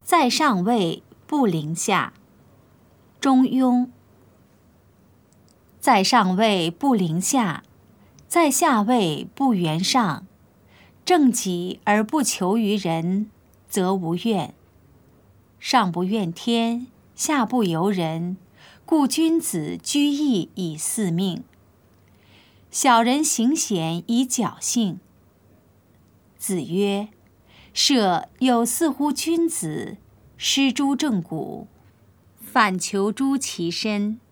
在上位不临下。中庸。在上位不临下，在下位不圆上。正己而不求于人，则无怨。上不怨天，下不尤人，故君子居易以四命。小人行险以侥幸。子曰：舍有似乎君子，失诸正骨，反求诸其身。